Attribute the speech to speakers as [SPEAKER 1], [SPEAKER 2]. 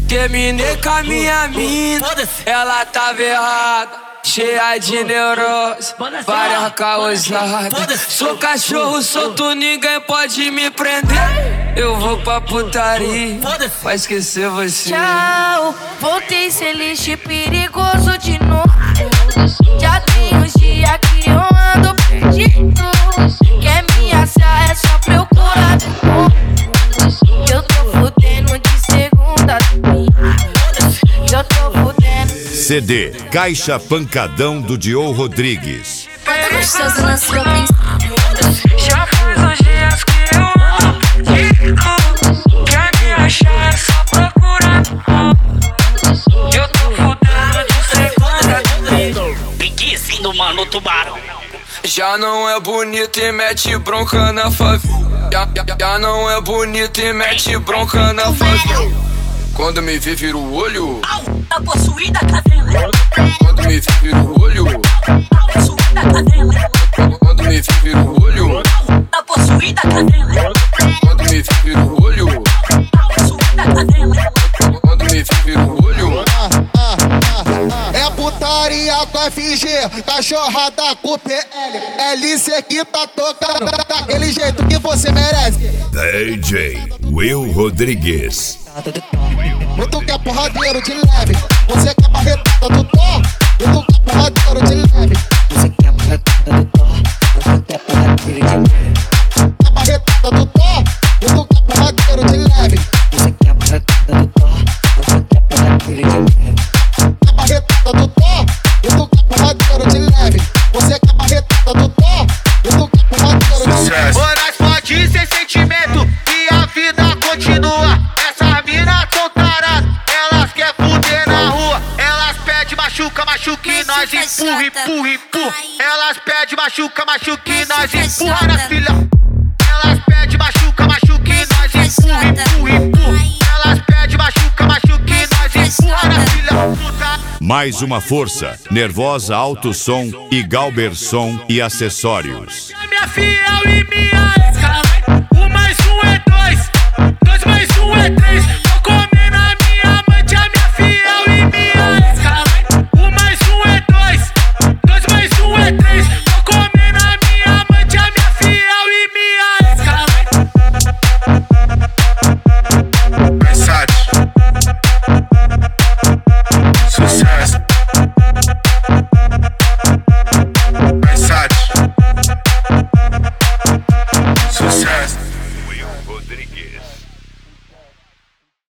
[SPEAKER 1] Terminei com a minha mina, ela tava errada, cheia de neurose, várias causadas. Sou cachorro solto, ninguém pode me prender. Eu vou pra putaria, vai esquecer você.
[SPEAKER 2] Tchau, voltei sem lixo perigoso de novo. Já tem uns dias que eu ando perdido. Quer me achar é só procurar de novo. Eu tô fudendo de segunda. Eu tô fudendo.
[SPEAKER 3] CD Caixa Pancadão do Dio Rodrigues.
[SPEAKER 2] Bota gostoso na sua pista.
[SPEAKER 1] Já faz uns dias que eu ando perdido. Quer me achar é só procurar. Eu tô fudendo de segunda.
[SPEAKER 4] Piquezinho, mano, tubarão.
[SPEAKER 1] Já não é bonito e mete bronca na favela. Já não é bonito e mete bronca na favela. Quando me vê, vira o olho.
[SPEAKER 4] Tá possuída a cadela.
[SPEAKER 1] Quando me vê, vira o olho.
[SPEAKER 4] Tá possuída a cadela.
[SPEAKER 1] Quando me vê, vira o olho.
[SPEAKER 4] Tá possuída a cadela.
[SPEAKER 1] Quando me vê, vira o olho.
[SPEAKER 4] Tá possuída a cadela.
[SPEAKER 1] Quando me vê, vira o olho.
[SPEAKER 5] É putaria com FG, cachorrada com PL. LC que tá tocando daquele jeito que você merece.
[SPEAKER 3] DJ Will Rodrigues.
[SPEAKER 5] Tu quer porradeiro de leve, você quer barretada do Thor. Tu quer porradeiro de leve, você quer barretada do Thor. Você quer porradeiro de leve. Quer barretada do Thor. Tu quer porradeiro de leve, você quer barretada do Thor. Você quer porradeiro de leve. Quer barretada do Thor. Tu quer porradeiro de leve, você quer barretada do Thor. Tu quer porradeiro de leve.
[SPEAKER 6] Nós pode sem sentimento e a vida continua. Essas minas são taradas, elas querem fuder na rua. Elas pedem machuca, machuca e nós empurra, empurra, empurra. Elas pedem machuca, machuca e nós empurra na filha. Elas pedem machuca, machuca e nós empurra, empurra, empurra. Elas pedem machuca, machuca e nós empurra na filha.
[SPEAKER 3] Mais uma força, Nervosa Alto Som e Galberson e acessórios.
[SPEAKER 6] Minha fiel e minha